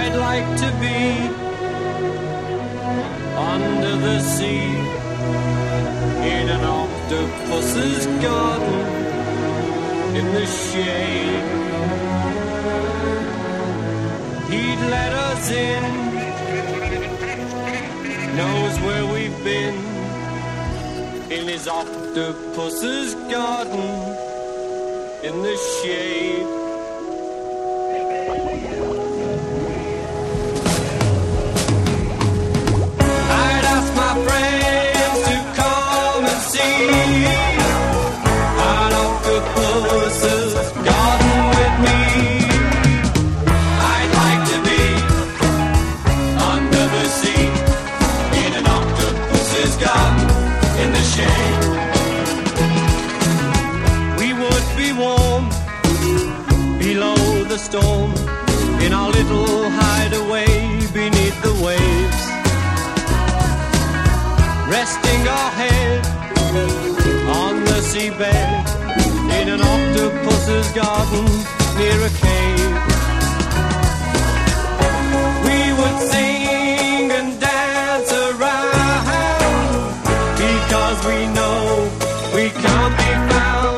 I'd like to be under the sea in an octopus's garden in the shade. He'd let us in, knows where we've been, in his octopus's garden in the shade. I'd ask my friends to come and see an octopus's garden with me. I'd like to be under the sea in an octopus's garden in the shade. We would be warm below the storm in our little hideaway beneath the waves, resting our head on the seabed in an octopus's garden near a cave. We would sing and dance around because we know we can't be found.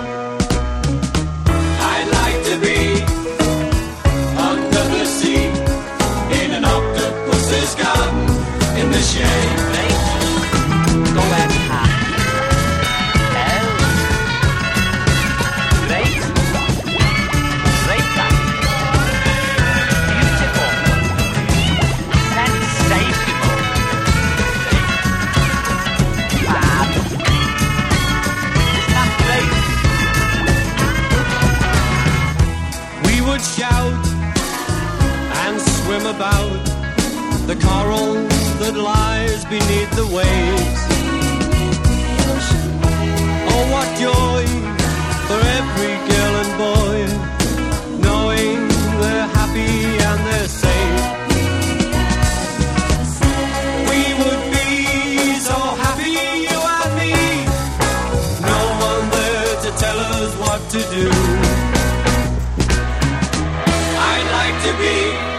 I'd like to be under the sea in an octopus's garden in the shade. Go back high. Great. Great guy. Beautiful. Sensational. Fab. Isn't that great? We would shout and swim about the coral that lies beneath the waves. Oh, what joy for every girl and boy, knowing they're happy and they're safe. We would be so happy, you and me, no one there to tell us what to do. I'd like to be